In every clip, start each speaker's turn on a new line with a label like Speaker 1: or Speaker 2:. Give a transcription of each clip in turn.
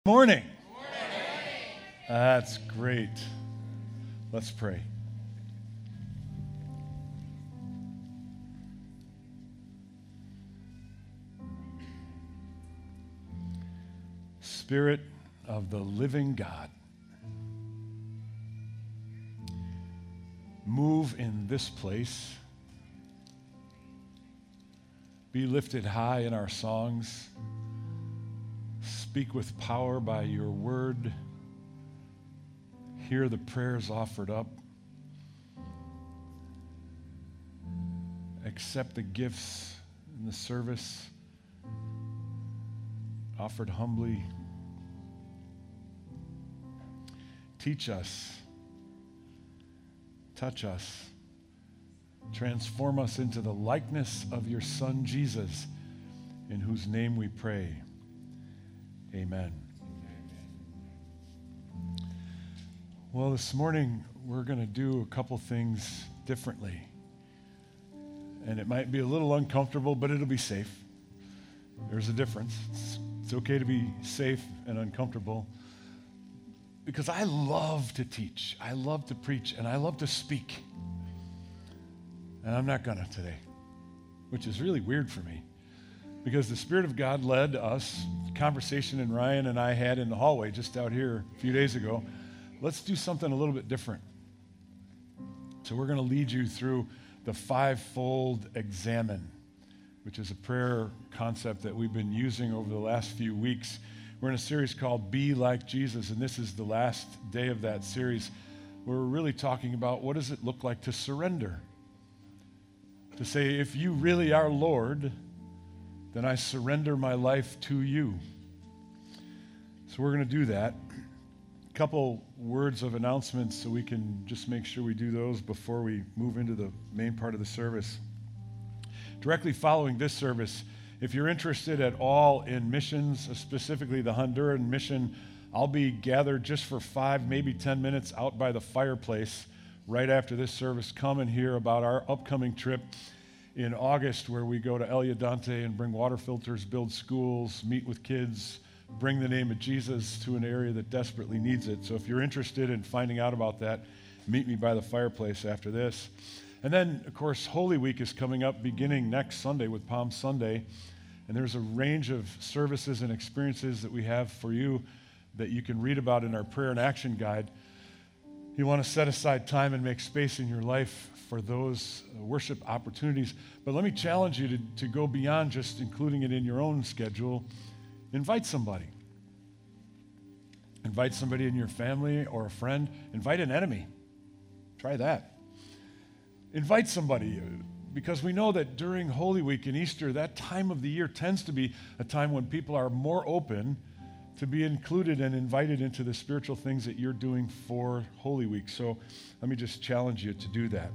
Speaker 1: Morning. That's great. Let's pray. Spirit of the living God, move in this place. Be lifted high in our songs. Speak with power by your word. Hear the prayers offered up. Accept the gifts in the service offered humbly. Teach us, touch us, transform us into the likeness of your Son, Jesus, in whose name we pray. Amen. Well, this morning we're going to do a couple things differently. And it might be a little uncomfortable, but it'll be safe. There's a difference. It's okay to be safe and uncomfortable. Because I love to teach, I love to preach, and I love to speak. And I'm not gonna today, which is really weird for me. Because the Spirit of God led us, the conversation that Ryan and I had in the hallway just out here a few days ago. Let's do something a little bit different. So we're going to lead you through the fivefold examine, which is a prayer concept that we've been using over the last few weeks. We're in a series called Be Like Jesus, and this is the last day of that series where we're really talking about what does it look like to surrender. To say, if you really are Lord, then I surrender my life to you. So we're going to do that. A couple words of announcements so we can just make sure we do those before we move into the main part of the service. Directly following this service, if you're interested at all in missions, specifically the Honduran mission, I'll be gathered just for 5, maybe 10 minutes out by the fireplace right after this service. Come and hear about our upcoming trip in August, where we go to El Yadante and bring water filters, build schools, meet with kids, bring the name of Jesus to an area that desperately needs it. So if you're interested in finding out about that, meet me by the fireplace after this. And then, of course, Holy Week is coming up beginning next Sunday with Palm Sunday. And there's a range of services and experiences that we have for you that you can read about in our prayer and action guide. You want to set aside time and make space in your life for those worship opportunities. But let me challenge you to go beyond just including it in your own schedule. Invite somebody. Invite somebody in your family or a friend. Invite an enemy. Try that. Invite somebody, because we know that during Holy Week and Easter, that time of the year tends to be a time when people are more open to be included and invited into the spiritual things that you're doing for Holy Week. So let me just challenge you to do that.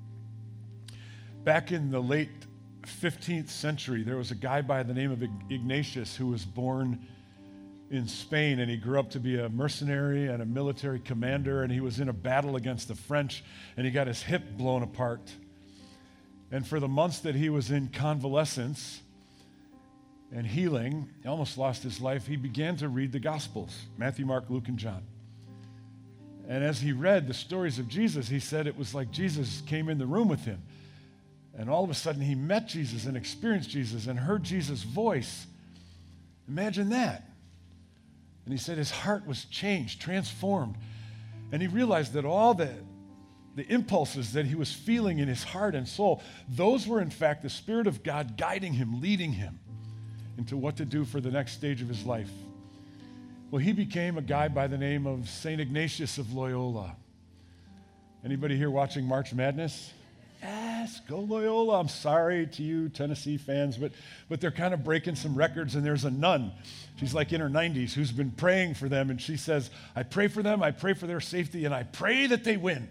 Speaker 1: Back in the late 15th century, there was a guy by the name of Ignatius who was born in Spain, and he grew up to be a mercenary and a military commander, and he was in a battle against the French, and he got his hip blown apart. And for the months that he was in convalescence and healing, he almost lost his life, he began to read the Gospels, Matthew, Mark, Luke, and John. And as he read the stories of Jesus, he said it was like Jesus came in the room with him. And all of a sudden, he met Jesus and experienced Jesus and heard Jesus' voice. Imagine that. And he said his heart was changed, transformed. And he realized that all the impulses that he was feeling in his heart and soul, those were in fact the Spirit of God guiding him, leading him into what to do for the next stage of his life. Well, he became a guy by the name of St. Ignatius of Loyola. Anybody here watching March Madness? Yes, go Loyola. I'm sorry to you Tennessee fans, but they're kind of breaking some records, and there's a nun. She's like in her 90s who's been praying for them, and she says, I pray for them, I pray for their safety, and I pray that they win.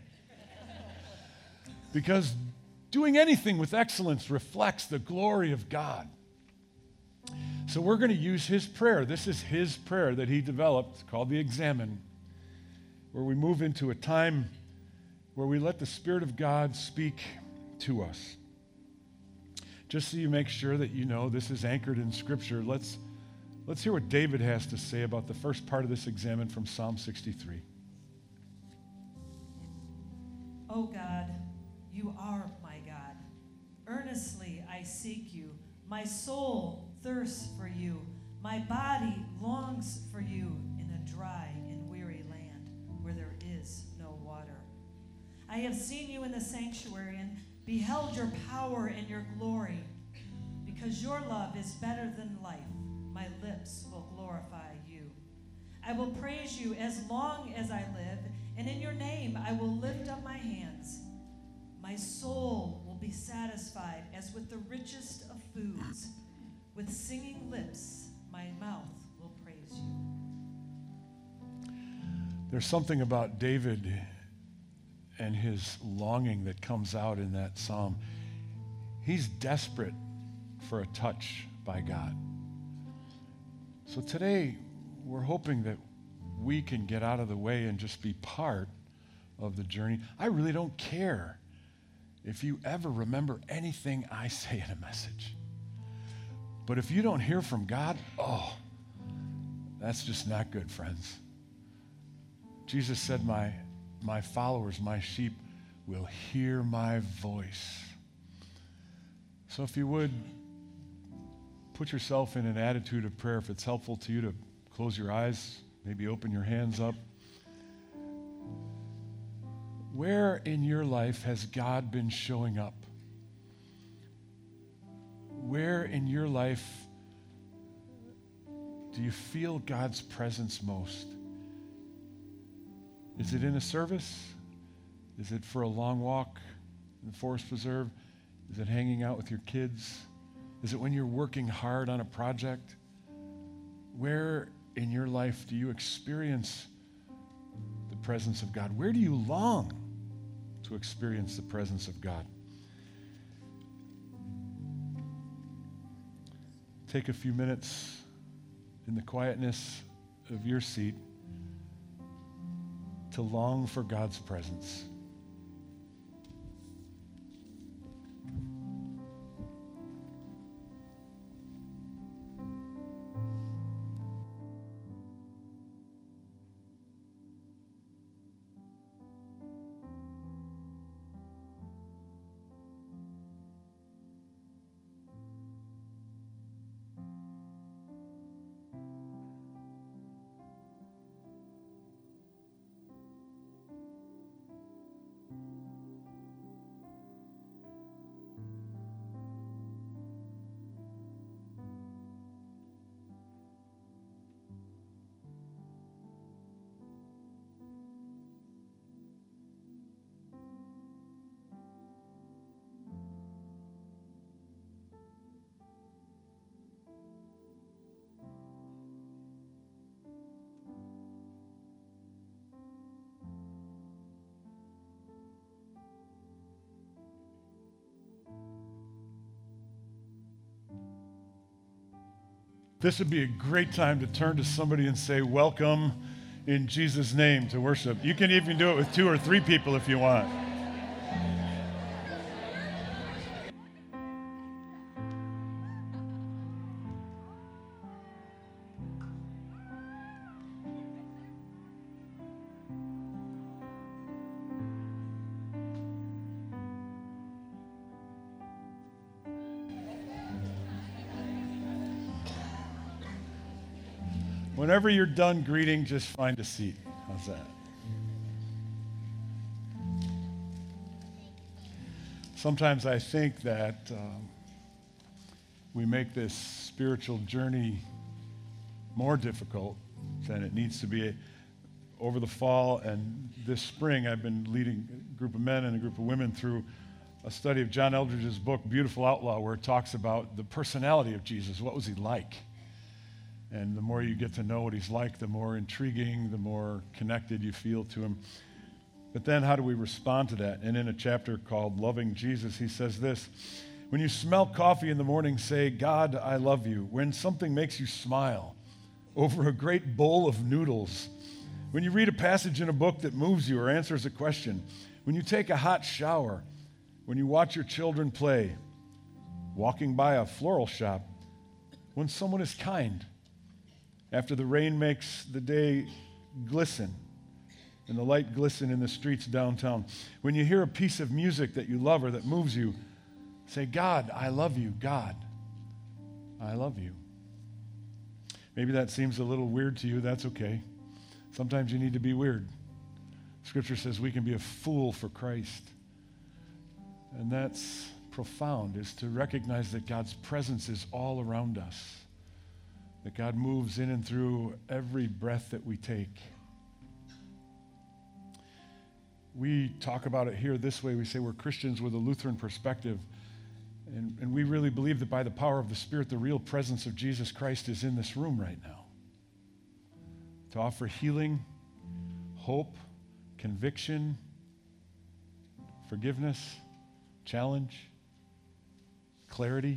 Speaker 1: Because doing anything with excellence reflects the glory of God. So we're going to use his prayer. This is his prayer that he developed called the Examen, where we move into a time where we let the Spirit of God speak to us. Just so you make sure that you know this is anchored in Scripture, let's Let's hear what David has to say about the first part of this examen from Psalm 63.
Speaker 2: O God, you are my God. Earnestly I seek you. My soul thirsts for you. My body longs for you in a dry and weary land where there is no water. I have seen you in the sanctuary and beheld your power and your glory. Because your love is better than life, my lips will glorify you. I will praise you as long as I live, and in your name I will lift up my hands. My soul will be satisfied as with the richest of foods. With singing lips, my mouth will praise you.
Speaker 1: There's something about David and his longing that comes out in that psalm. He's desperate for a touch by God. So today, we're hoping that we can get out of the way and just be part of the journey. I really don't care if you ever remember anything I say in a message. But if you don't hear from God, that's just not good, friends. Jesus said, my followers, my sheep, will hear my voice. So if you would, put yourself in an attitude of prayer. If it's helpful to you to close your eyes, maybe open your hands up. Where in your life has God been showing up? Where in your life do you feel God's presence most? Is it in a service? Is it for a long walk in the Forest Preserve? Is it hanging out with your kids? Is it when you're working hard on a project? Where in your life do you experience the presence of God? Where do you long to experience the presence of God? Take a few minutes in the quietness of your seat to long for God's presence. This would be a great time to turn to somebody and say, welcome in Jesus' name to worship. You can even do it with 2 or 3 people if you want. Whenever you're done greeting, just find a seat. How's that? Sometimes I think that we make this spiritual journey more difficult than it needs to be. Over the fall and this spring, I've been leading a group of men and a group of women through a study of John Eldredge's book, Beautiful Outlaw, where it talks about the personality of Jesus. What was he like? And the more you get to know what he's like, the more intriguing, the more connected you feel to him. But then how do we respond to that? And in a chapter called Loving Jesus, he says this: when you smell coffee in the morning, say, God, I love you. When something makes you smile over a great bowl of noodles, when you read a passage in a book that moves you or answers a question, when you take a hot shower, when you watch your children play, walking by a floral shop, when someone is kind, after the rain makes the day glisten and the light glisten in the streets downtown. When you hear a piece of music that you love or that moves you, say, God, I love you. God, I love you. Maybe that seems a little weird to you. That's okay. Sometimes you need to be weird. Scripture says we can be a fool for Christ. And that's profound, is to recognize that God's presence is all around us, that God moves in and through every breath that we take. We talk about it here this way. We say we're Christians with a Lutheran perspective. And we really believe that by the power of the Spirit, the real presence of Jesus Christ is in this room right now to offer healing, hope, conviction, forgiveness, challenge, clarity.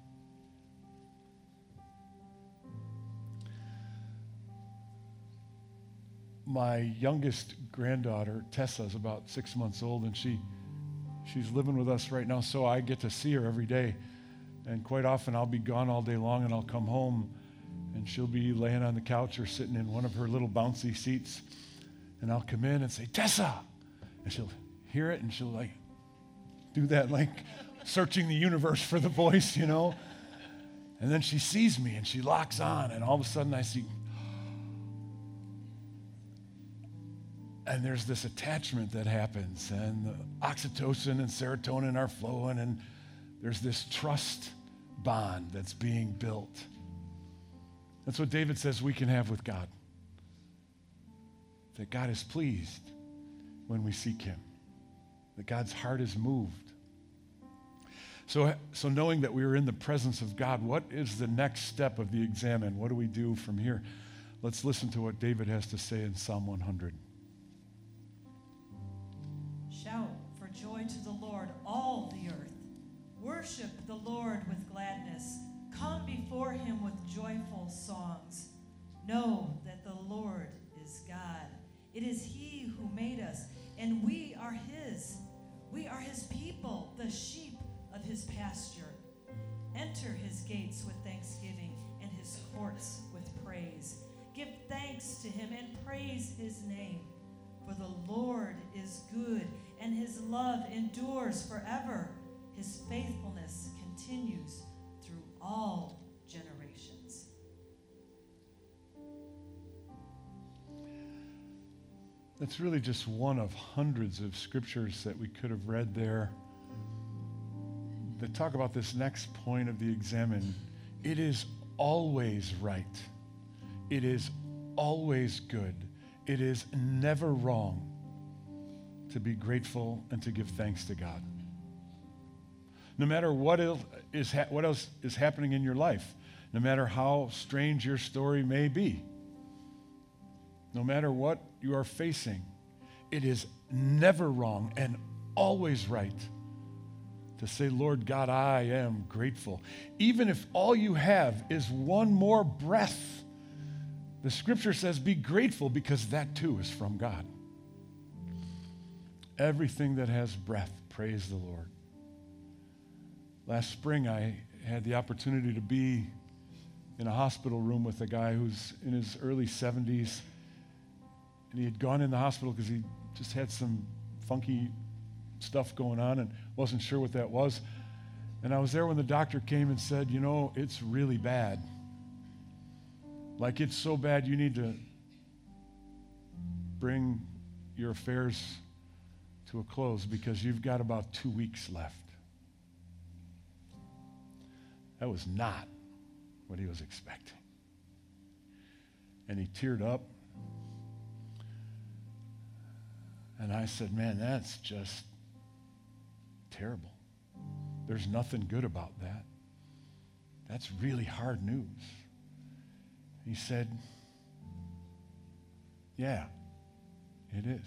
Speaker 1: My youngest granddaughter, Tessa, is about 6 months old, and she's living with us right now, so I get to see her every day. And quite often I'll be gone all day long, and I'll come home, and she'll be laying on the couch or sitting in one of her little bouncy seats, and I'll come in and say, Tessa! And she'll hear it, and she'll like do that, like searching the universe for the voice, you know? And then she sees me, and she locks on, and all of a sudden I see, and there's this attachment that happens, and the oxytocin and serotonin are flowing, and there's this trust bond that's being built. That's what David says we can have with God. That God is pleased when we seek him. That God's heart is moved. So knowing that we are in the presence of God, what is the next step of the examine? What do we do from here? Let's listen to what David has to say in Psalm 100.
Speaker 2: Shout for joy to the Lord, all the earth. Worship the Lord with gladness. Come before him with joyful songs. Know that the Lord is God. It is he who made us, and we are his. We are his people, the sheep of his pasture. Enter his gates with thanksgiving and his courts with praise. Give thanks to him and praise his name. For the Lord is good, and his love endures forever. His faithfulness continues through all generations.
Speaker 1: That's really just one of hundreds of scriptures that we could have read there that talk about this next point of the examine. It is always right. It is always good. It is never wrong to be grateful and to give thanks to God. No matter what else is happening in your life, no matter how strange your story may be, no matter what you are facing, it is never wrong and always right to say, Lord God, I am grateful. Even if all you have is one more breath, the scripture says, be grateful, because that too is from God. Everything that has breath, praise the Lord. Last spring, I had the opportunity to be in a hospital room with a guy who's in his early 70s. And he had gone in the hospital because he just had some funky stuff going on and wasn't sure what that was. And I was there when the doctor came and said, you know, it's really bad. Like, it's so bad you need to bring your affairs to a close because you've got about 2 weeks left. That was not what he was expecting. And he teared up. And I said, man, that's just terrible. There's nothing good about that. That's really hard news. He said, yeah, it is.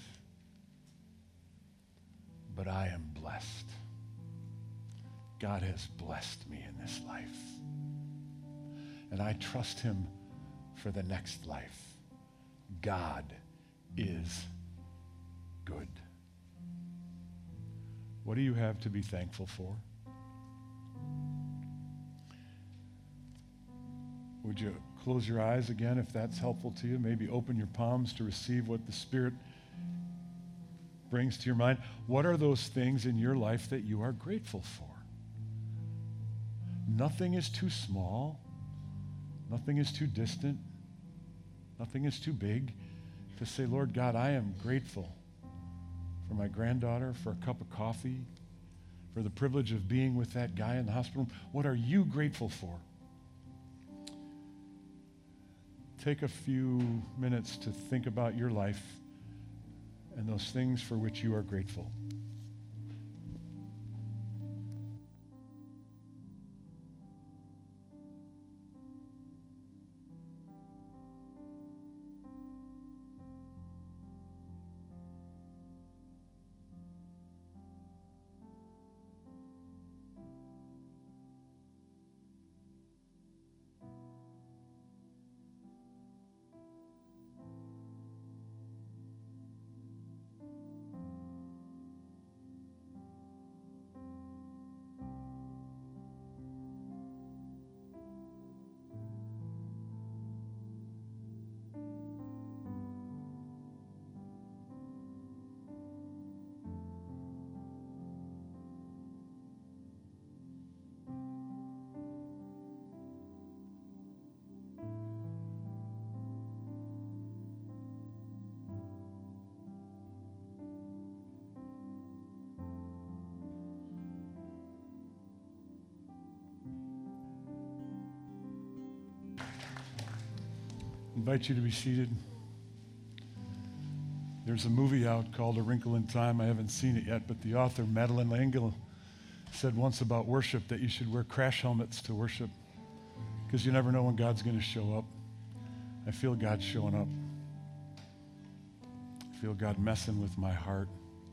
Speaker 1: But I am blessed. God has blessed me in this life. And I trust him for the next life. God is good. What do you have to be thankful for? Would you close your eyes again if that's helpful to you. Maybe open your palms to receive what the Spirit brings to your mind. What are those things in your life that you are grateful for? Nothing is too small. Nothing is too distant. Nothing is too big to say, Lord God, I am grateful for my granddaughter, for a cup of coffee, for the privilege of being with that guy in the hospital room. What are you grateful for? Take a few minutes to think about your life and those things for which you are grateful. Invite you to be seated. There's a movie out called A Wrinkle in Time. I haven't seen it yet, but the author, Madeleine L'Engle, said once about worship that you should wear crash helmets to worship because you never know when God's going to show up. I feel God showing up. I feel God messing with my heart.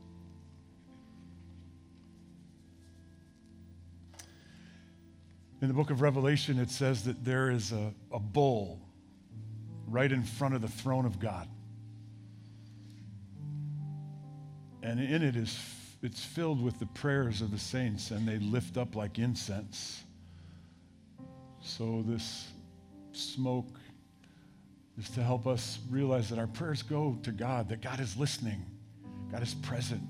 Speaker 1: In the book of Revelation, it says that there is a bowl right in front of the throne of God. And in it it's filled with the prayers of the saints, and they lift up like incense. So this smoke is to help us realize that our prayers go to God, that God is listening, God is present.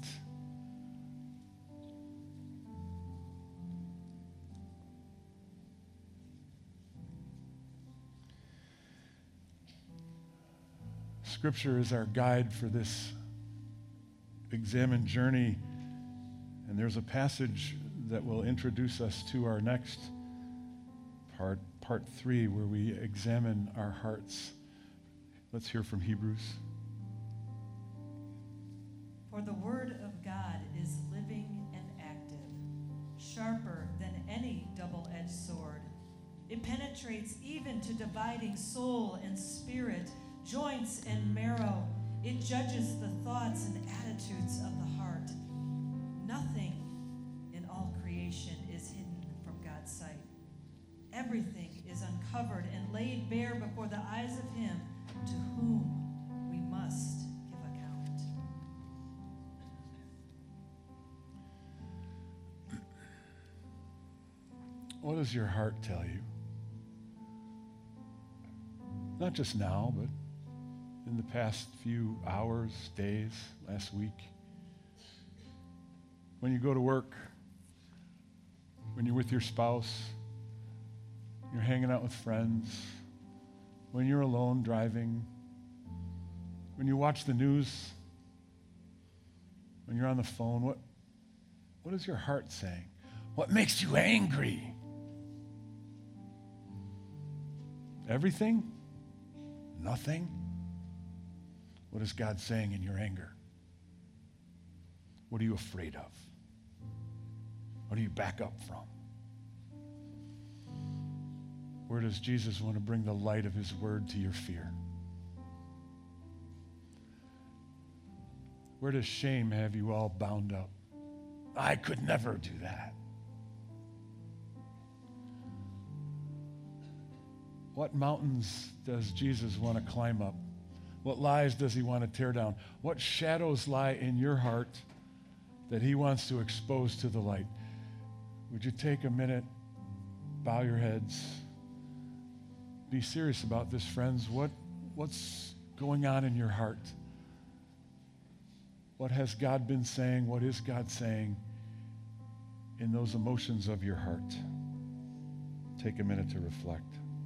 Speaker 1: Scripture is our guide for this examined journey, and there's a passage that will introduce us to our next part 3, where we examine our hearts. Let's hear from Hebrews.
Speaker 2: For the word of God is living and active, sharper than any double-edged sword. It penetrates even to dividing soul and spirit, joints and marrow. It judges the thoughts and attitudes of the heart. Nothing in all creation is hidden from God's sight. Everything is uncovered and laid bare before the eyes of Him to whom we must give account.
Speaker 1: What does your heart tell you? Not just now, but in the past few hours, days, last week. When you go to work, when you're with your spouse, you're hanging out with friends, when you're alone driving, when you watch the news, when you're on the phone, what is your heart saying? What makes you angry? Everything? Nothing? What is God saying in your anger? What are you afraid of? What do you back up from? Where does Jesus want to bring the light of His word to your fear? Where does shame have you all bound up? I could never do that. What mountains does Jesus want to climb up? What lies does He want to tear down? What shadows lie in your heart that He wants to expose to the light? Would you take a minute, bow your heads, be serious about this, friends. What's going on in your heart? What has God been saying? What is God saying in those emotions of your heart? Take a minute to reflect.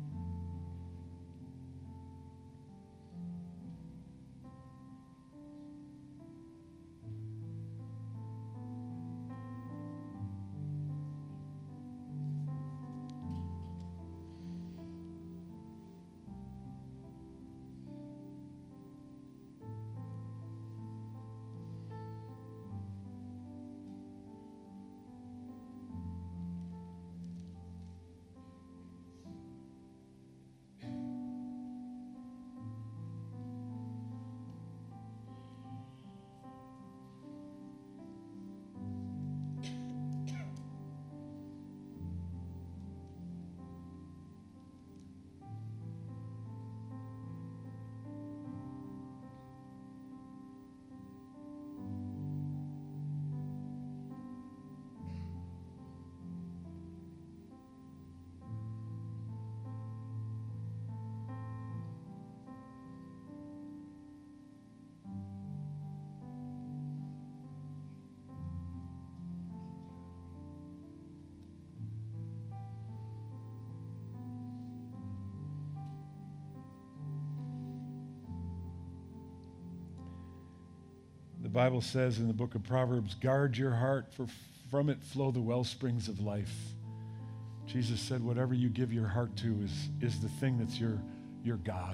Speaker 1: The Bible says in the book of Proverbs, guard your heart, for from it flow the well springs of life. Jesus said, whatever you give your heart to is the thing that's your God.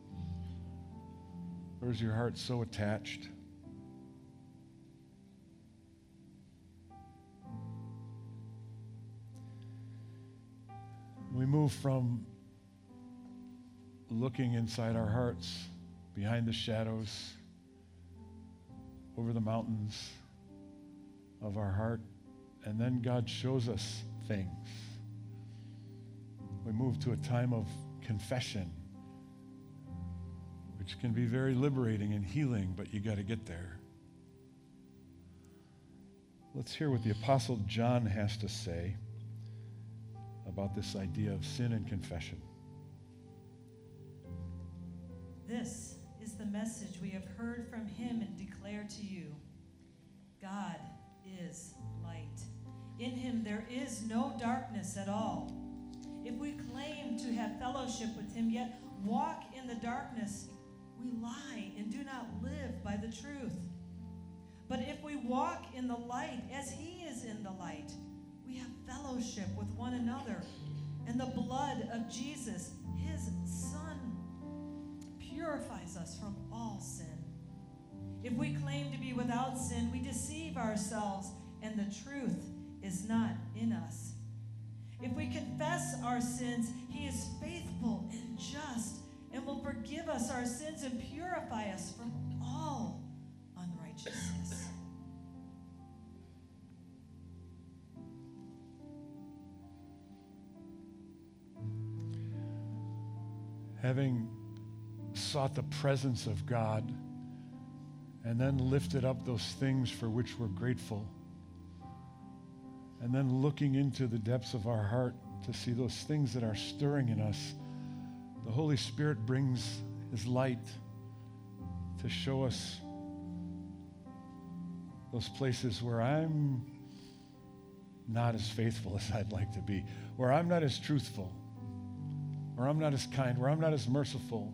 Speaker 1: Where's your heart so attached? We move from looking inside our hearts, behind the shadows, over the mountains of our heart, and then God shows us things. We move to a time of confession, which can be very liberating and healing, but you got to get there. Let's hear what the Apostle John has to say about this idea of sin and confession.
Speaker 2: This is the message we have heard from him and declare to you. God is light. In him there is no darkness at all. If we claim to have fellowship with him, yet walk in the darkness, we lie and do not live by the truth. But if we walk in the light as he is in the light, we have fellowship with one another, and the blood of Jesus, his Son, purifies us from all sin. If we claim to be without sin, we deceive ourselves, and the truth is not in us. If we confess our sins, he is faithful and just and will forgive us our sins and purify us from all unrighteousness.
Speaker 1: Having sought the presence of God and then lifted up those things for which we're grateful, and then looking into the depths of our heart to see those things that are stirring in us, the Holy Spirit brings his light to show us those places where I'm not as faithful as I'd like to be, where I'm not as truthful, where I'm not as kind, where I'm not as merciful.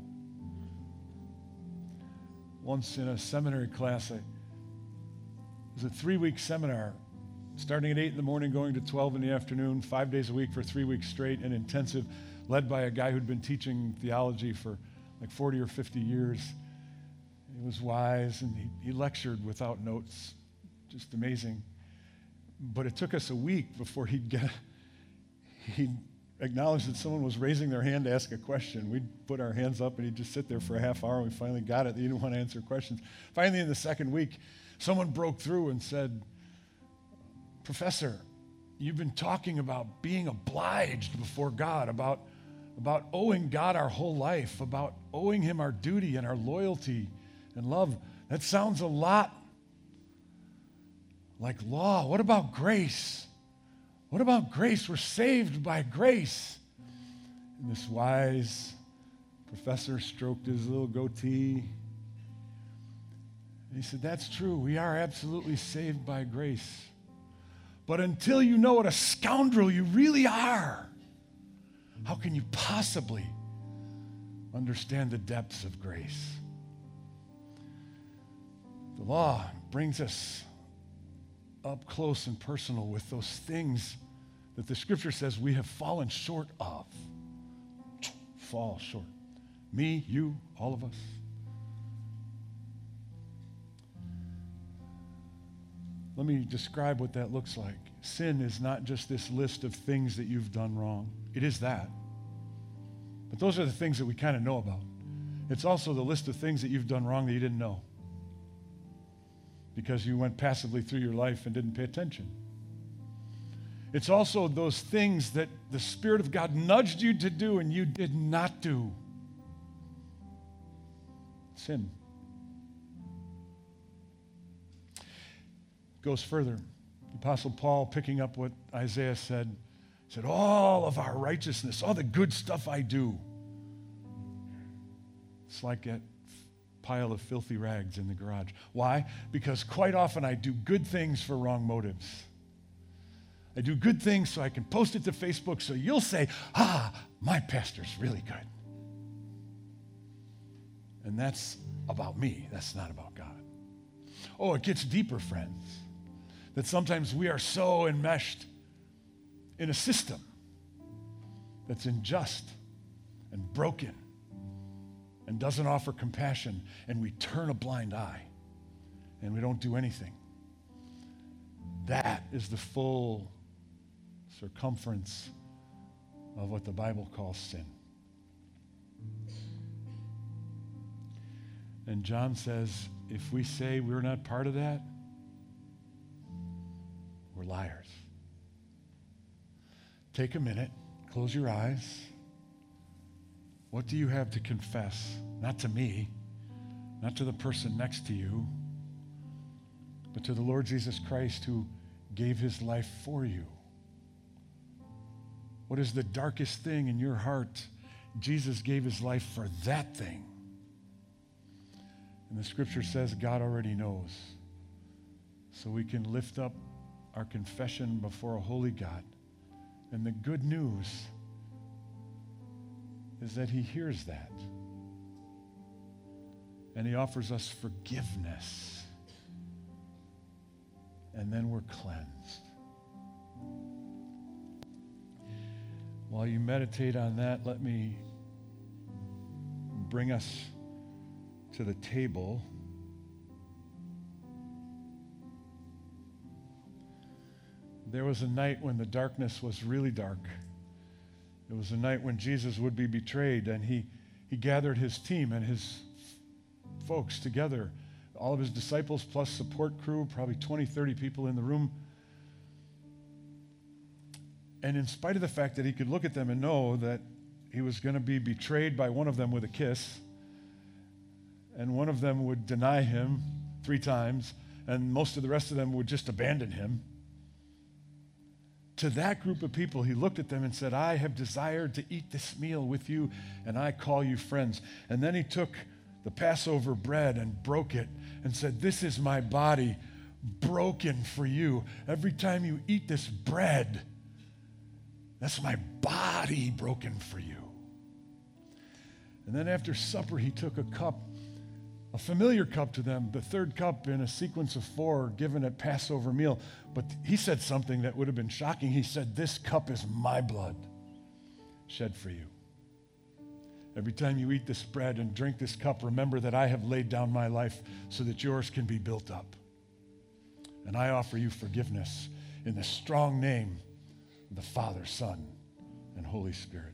Speaker 1: Once in a seminary class, it was a 3-week seminar, starting at 8 in the morning, going to 12 in the afternoon, 5 days a week for 3 weeks straight, and intensive, led by a guy who'd been teaching theology for like 40 or 50 years. He was wise, and he lectured without notes, just amazing. But it took us a week before he'd acknowledge that someone was raising their hand to ask a question. We'd put our hands up, and he'd just sit there for a half hour, and we finally got it. He didn't want to answer questions. Finally, in the second week, someone broke through and said, "Professor, you've been talking about being obliged before God, about owing God our whole life, about owing him our duty and our loyalty and love. That sounds a lot like law. What about grace? What about grace? We're saved by grace." And this wise professor stroked his little goatee. And he said, that's true. We are absolutely saved by grace. But until you know what a scoundrel you really are, how can you possibly understand the depths of grace? The law brings us up close and personal with those things that the scripture says we have fallen short of. Fall short. Me, you, all of us. Let me describe what that looks like. Sin is not just this list of things that you've done wrong. It is that. But those are the things that we kind of know about. It's also the list of things that you've done wrong that you didn't know, because you went passively through your life and didn't pay attention. It's also those things that the Spirit of God nudged you to do and you did not do. Sin. Goes further. The Apostle Paul, picking up what Isaiah said, all of our righteousness, all the good stuff I do, it's like that pile of filthy rags in the garage. Why? Because quite often I do good things for wrong motives. I do good things so I can post it to Facebook so you'll say, my pastor's really good. And that's about me. That's not about God. Oh, it gets deeper, friends, that sometimes we are so enmeshed in a system that's unjust and broken and doesn't offer compassion, and we turn a blind eye and we don't do anything. That is the full circumference of what the Bible calls sin. And John says, if we say we're not part of that, we're liars. Take a minute, close your eyes. What do you have to confess? Not to me, not to the person next to you, but to the Lord Jesus Christ who gave his life for you. What is the darkest thing in your heart? Jesus gave his life for that thing. And the scripture says God already knows. So we can lift up our confession before a holy God. And the good news is that he hears that. And he offers us forgiveness. And then we're cleansed. While you meditate on that, let me bring us to the table. There was a night when the darkness was really dark. It was a night when Jesus would be betrayed, and he gathered his team and his folks together, all of his disciples plus support crew, probably 20, 30 people in the room. And in spite of the fact that he could look at them and know that he was going to be betrayed by one of them with a kiss, and one of them would deny him 3 times, and most of the rest of them would just abandon him, to that group of people, he looked at them and said, I have desired to eat this meal with you, and I call you friends. And then he took the Passover bread and broke it and said, this is my body broken for you. Every time you eat this bread, that's my body broken for you. And then after supper, he took a cup, a familiar cup to them, the third cup in a sequence of 4 given at Passover meal. But he said something that would have been shocking. He said, this cup is my blood shed for you. Every time you eat this bread and drink this cup, remember that I have laid down my life so that yours can be built up. And I offer you forgiveness in the strong name of the Father, Son, and Holy Spirit.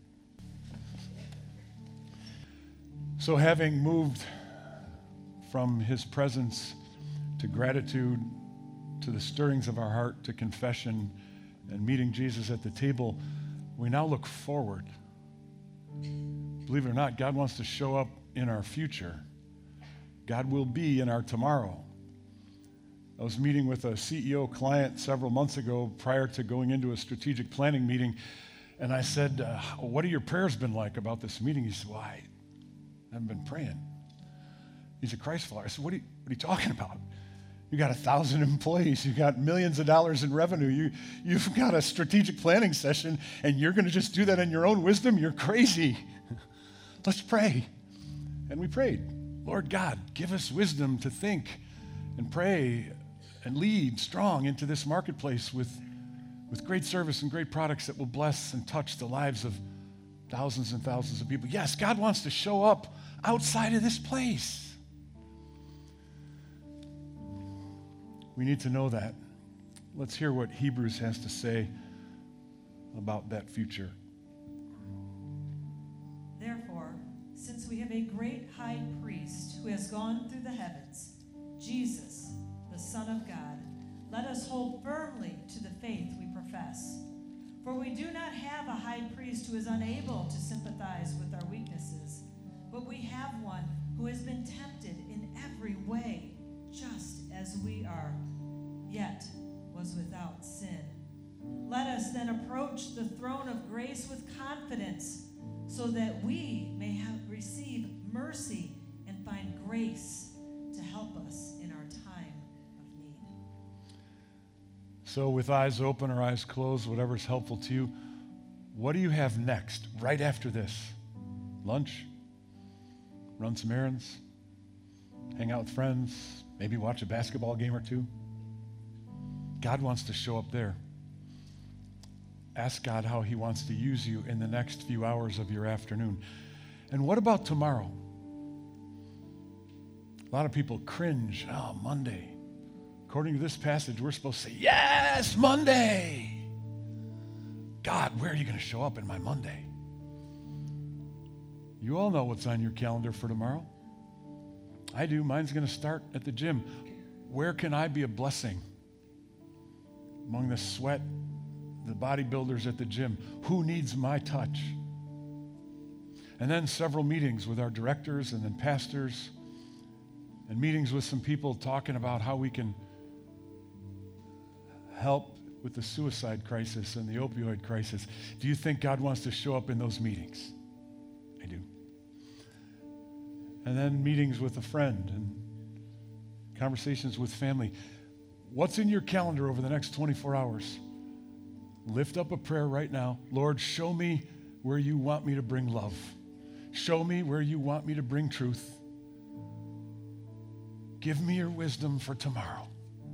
Speaker 1: So having moved from his presence to gratitude, to the stirrings of our heart, to confession, and meeting Jesus at the table, we now look forward. Believe it or not, God wants to show up in our future. God will be in our tomorrow. I was meeting with a CEO client several months ago prior to going into a strategic planning meeting, And I said, what have your prayers been like about this meeting? He said, well, I haven't been praying. He's a Christ follower. I said, what are you talking about? You got 1,000 employees. You got millions of dollars in revenue. You've got a strategic planning session, and you're going to just do that in your own wisdom? You're crazy. Let's pray. And we prayed. Lord God, give us wisdom to think and pray and lead strong into this marketplace with great service and great products that will bless and touch the lives of thousands and thousands of people. Yes, God wants to show up outside of this place. We need to know that. Let's hear what Hebrews has to say about that future.
Speaker 2: Therefore, since we have a great high priest who has gone through the heavens, Jesus, the Son of God, let us hold firmly to the faith we profess. For we do not have a high priest who is unable to sympathize with our weaknesses, but we have one who has been tempted in every way, just as we are, yet was without sin. Let us then approach the throne of grace with confidence, so that we may receive mercy and find grace to help us in our time of need.
Speaker 1: So with eyes open or eyes closed, whatever's helpful to you, what do you have next, right after this? Lunch? Run some errands? Hang out with friends? Maybe watch a basketball game or two? God wants to show up there. Ask God how he wants to use you in the next few hours of your afternoon. And what about tomorrow? A lot of people cringe. Oh, Monday. According to this passage, we're supposed to say, yes, Monday. God, where are you going to show up in my Monday? You all know what's on your calendar for tomorrow. I do. Mine's going to start at the gym. Where can I be a blessing? Among the sweat, the bodybuilders at the gym, who needs my touch? And then several meetings with our directors and then pastors, and meetings with some people talking about how we can help with the suicide crisis and the opioid crisis. Do you think God wants to show up in those meetings? I do. And then meetings with a friend and conversations with family. What's in your calendar over the next 24 hours? Lift up a prayer right now. Lord, show me where you want me to bring love. Show me where you want me to bring truth. Give me your wisdom for tomorrow.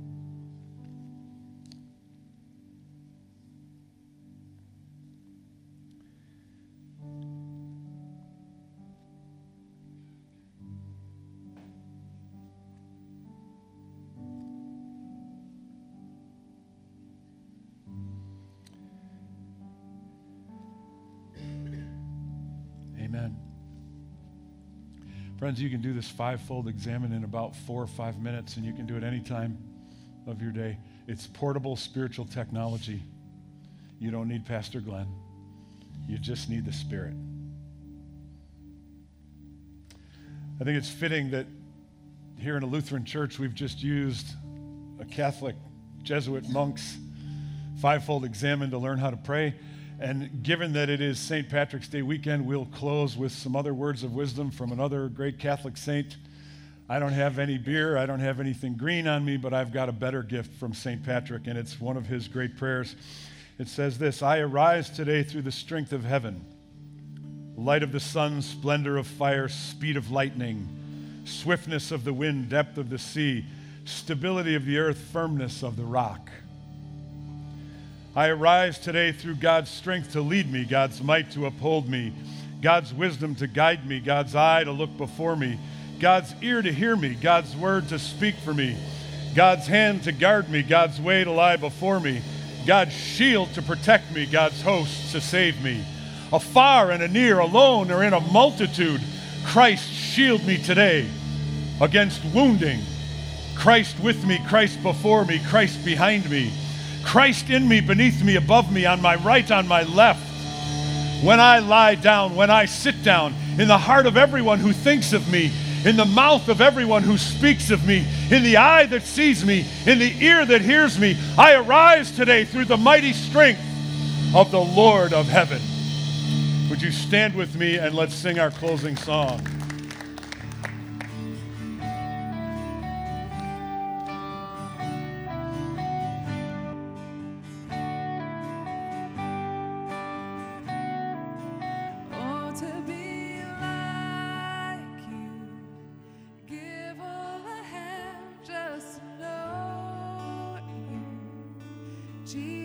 Speaker 1: Amen. Friends, you can do this fivefold examine in about 4 or 5 minutes, and you can do it any time of your day. It's portable spiritual technology. You don't need Pastor Glenn. You just need the Spirit. I think it's fitting that here in a Lutheran church, we've just used a Catholic Jesuit monk's fivefold examine to learn how to pray. And given that it is St. Patrick's Day weekend, we'll close with some other words of wisdom from another great Catholic saint. I don't have any beer, I don't have anything green on me, but I've got a better gift from St. Patrick, and it's one of his great prayers. It says this: I arise today through the strength of heaven, light of the sun, splendor of fire, speed of lightning, swiftness of the wind, depth of the sea, stability of the earth, firmness of the rock. I arise today through God's strength to lead me, God's might to uphold me, God's wisdom to guide me, God's eye to look before me, God's ear to hear me, God's word to speak for me, God's hand to guard me, God's way to lie before me, God's shield to protect me, God's hosts to save me. Afar and anear, alone or in a multitude, Christ shield me today against wounding. Christ with me, Christ before me, Christ behind me. Christ in me, beneath me, above me, on my right, on my left. When I lie down, when I sit down, in the heart of everyone who thinks of me, in the mouth of everyone who speaks of me, in the eye that sees me, in the ear that hears me, I arise today through the mighty strength of the Lord of heaven. Would you stand with me and let's sing our closing song?
Speaker 3: Oh, to be like you, give all I have just to know you, Jesus.